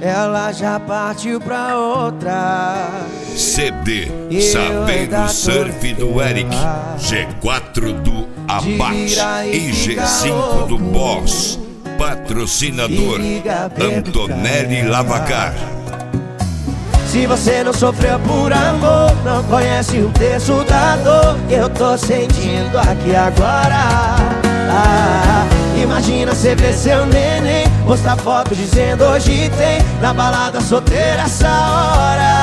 ela já partiu pra outra. CD Saveiro Surf do Eric, G4 do Abate e G5 do Boss. Patrocinador Antonelli Lavacar. Se você não sofreu por amor, não conhece um terço da dor que eu tô sentindo aqui agora. Imagina você ver seu neném postar foto dizendo hoje tem na balada solteira essa hora.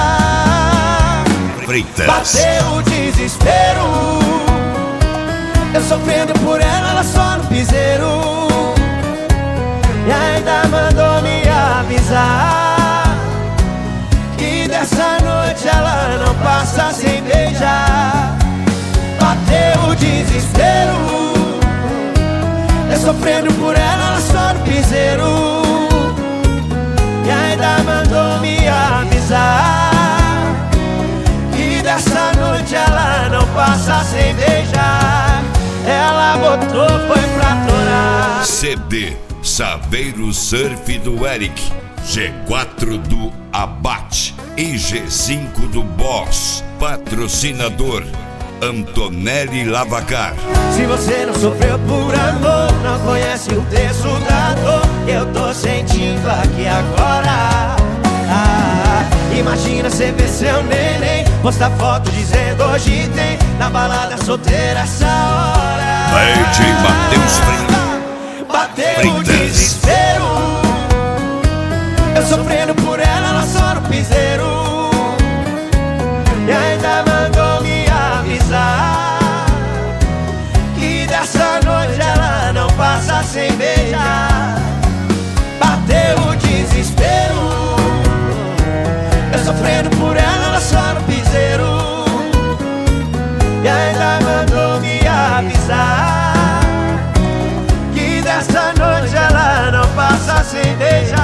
Freitas. Bateu o desespero, eu sofrendo por ela só no piseiro. E ainda mandou me avisar que dessa noite ela não passa sem beijar. Bateu o desespero, eu sofrendo por ela só no piseiro. E ainda mandou me avisar que dessa noite ela não passa sem beijar. Ela botou, foi pra torar. CD Saveiro Surf do Eric, G4 do Abate e G5 do Boss. Patrocinador Antonelli Lavacar. Se você não sofreu por amor, não conhece um terço da dor que eu tô sentindo aqui agora. Imagina você ver seu neném postar foto dizendo hoje tem na balada solteira essa hora. Lady Matheus Freitas. Bateu o desespero, eu sofrendo por ela só no piseiro. E ainda mandou me avisar que dessa noite ela não passa sem beijar. Bateu o desespero, eu sofrendo por ela só no piseiro. E ainda mandou me avisar que dessa noite ela não passa sem beijar.